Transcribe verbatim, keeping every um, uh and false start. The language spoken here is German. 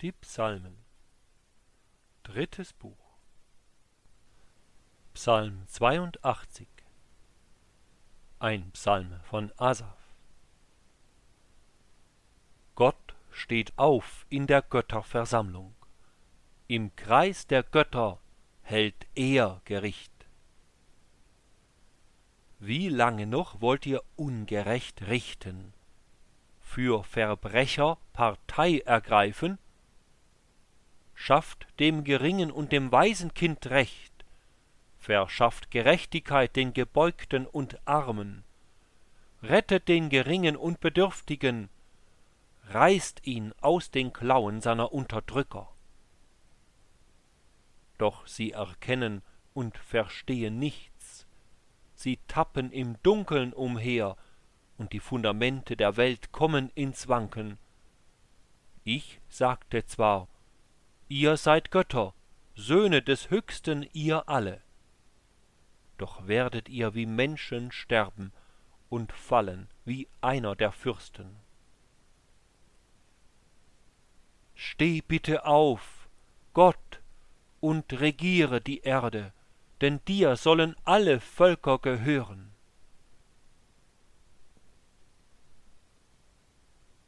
Die Psalmen. Drittes Buch. Psalm zweiundachtzig. Ein Psalm von Asaf. Gott steht auf in der Götterversammlung. Im Kreis der Götter hält er Gericht. Wie lange noch wollt ihr ungerecht richten? Für Verbrecher Partei ergreifen? Schafft dem Geringen und dem Waisenkind Recht, verschafft Gerechtigkeit den Gebeugten und Armen, rettet den Geringen und Bedürftigen, reißt ihn aus den Klauen seiner Unterdrücker. Doch sie erkennen und verstehen nichts, sie tappen im Dunkeln umher, und die Fundamente der Welt kommen ins Wanken. Ich sagte zwar, ihr seid Götter, Söhne des Höchsten ihr alle, doch werdet ihr wie Menschen sterben und fallen wie einer der Fürsten. Steh bitte auf, Gott, und regiere die Erde, denn dir sollen alle Völker gehören.